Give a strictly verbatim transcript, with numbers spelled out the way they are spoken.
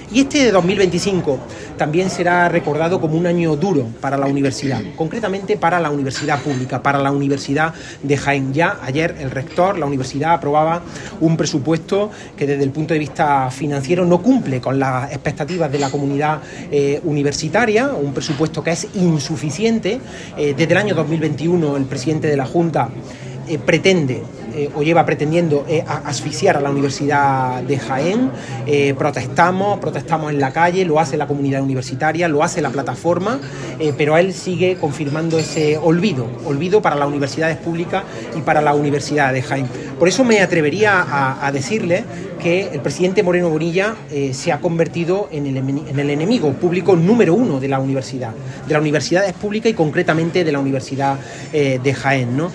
Y este de dos mil veinticinco también será recordado como un año duro para la universidad, concretamente para la universidad pública, para la Universidad de Jaén. Ya ayer el rector, la universidad, aprobaba un presupuesto que desde el punto de vista financiero no cumple con las expectativas de la comunidad eh, universitaria, un presupuesto que es insuficiente. Eh, desde el año dos mil veintiuno el presidente de la Junta Eh, pretende eh, o lleva pretendiendo eh, asfixiar a la Universidad de Jaén. Eh, protestamos, protestamos en la calle, lo hace la comunidad universitaria, lo hace la plataforma, eh, pero él sigue confirmando ese olvido, olvido para las universidades públicas y para la Universidad de Jaén. Por eso me atrevería a, a decirle que el presidente Moreno Bonilla eh, se ha convertido en el, en el enemigo público número uno de la universidad, de las universidades públicas y concretamente de la Universidad eh, de Jaén, ¿no?